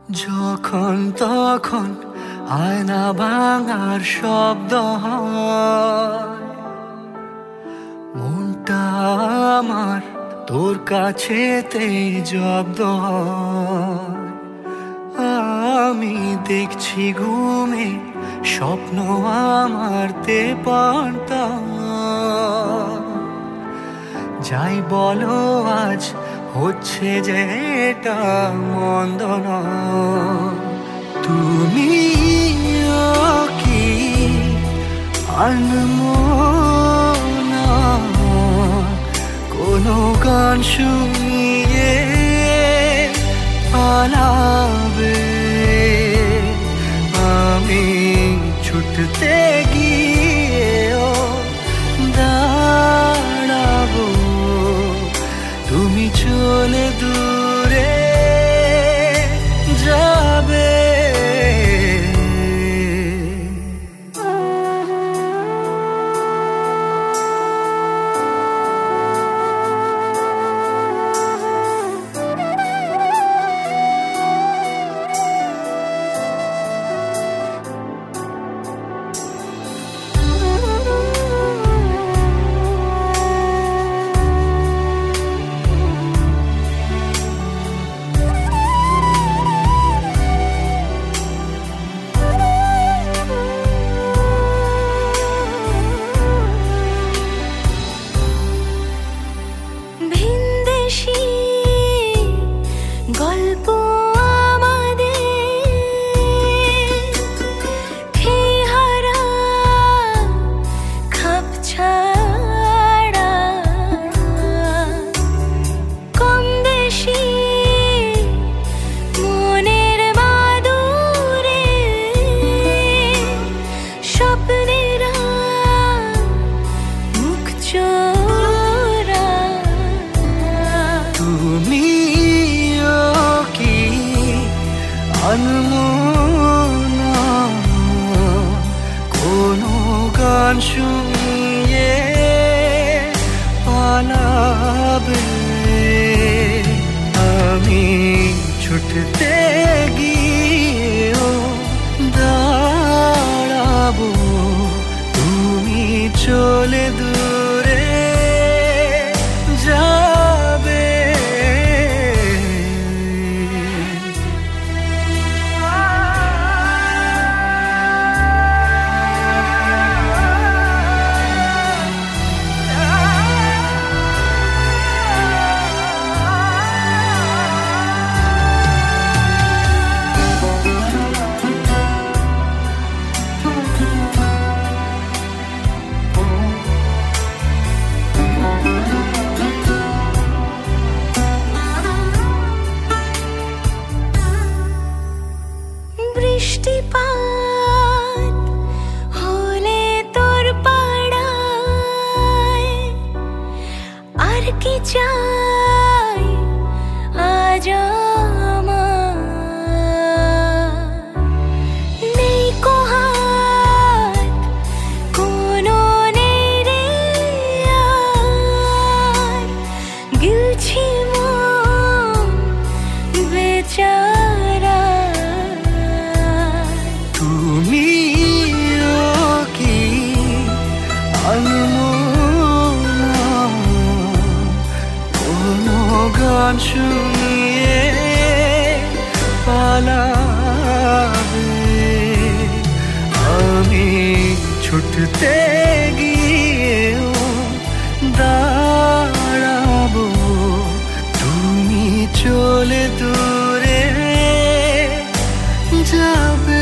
যখন তখন আয়না ভাঙার শব্দ হয়, মনটা আমার তোর কাছেতেই জব্দ হয়। আমি দেখছি ঘুমে স্বপ্ন আমার তেপান্তা, যাই বলো আজ হচ্ছে যেটা মন্দ নয়। তুমি কি আনমনা কোনো গান শুনিয়ে পালাবে? আমি ছুটতে গিয়েও দাঁড়াবো, তুমি চলে দূরে যাবে। গল্প আমাদের খেহারা খাপ ছাড়া, কম বেশি মনের মাদুরে স্বপ্নেরা মুখ চোরা। তুমি আনমনা কোনো গান শুনিয়ে পালাবে? আমি ছুটতে গিয়েও দাঁড়াবো, তুমি চলে দূরে যাবে। বৃষ্টিপাত হলে তোর পাড়ায় আর কি চাই আজ আমার? নেই কো হাত, কোনো নেই রে আর, গিলছি মন বেচারা। তুমি কি আনমনা কোনো গান শুনিয়ে পালাবে? আমি ছুটতে গিয়েও দাঁড়াবো, তুমি চলে দূরে যাবে।